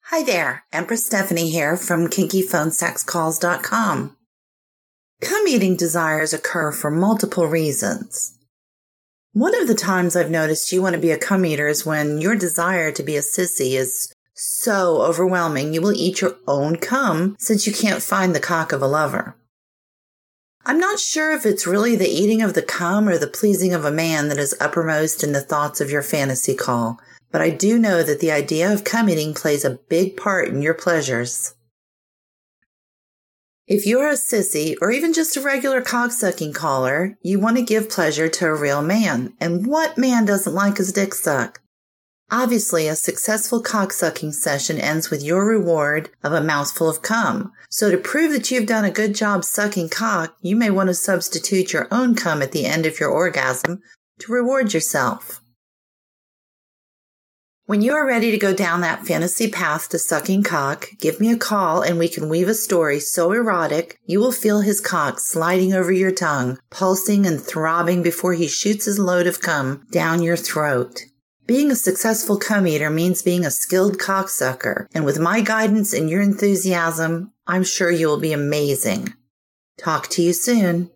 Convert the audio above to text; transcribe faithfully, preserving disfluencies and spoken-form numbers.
Hi there, Empress Stephanie here from kinky phone sex calls dot com. Cum-eating desires occur for multiple reasons. One of the times I've noticed you want to be a cum-eater is when your desire to be a sissy is so overwhelming you will eat your own cum since you can't find the cock of a lover. I'm not sure if it's really the eating of the cum or the pleasing of a man that is uppermost in the thoughts of your fantasy call, but I do know that the idea of cum-eating plays a big part in your pleasures. If you're a sissy or even just a regular cock-sucking caller, you want to give pleasure to a real man. And what man doesn't like his dick sucked? Obviously, a successful cock-sucking session ends with your reward of a mouthful of cum. So to prove that you've done a good job sucking cock, you may want to substitute your own cum at the end of your orgasm to reward yourself. When you are ready to go down that fantasy path to sucking cock, give me a call and we can weave a story so erotic you will feel his cock sliding over your tongue, pulsing and throbbing before he shoots his load of cum down your throat. Being a successful cum eater means being a skilled cocksucker, and with my guidance and your enthusiasm, I'm sure you will be amazing. Talk to you soon.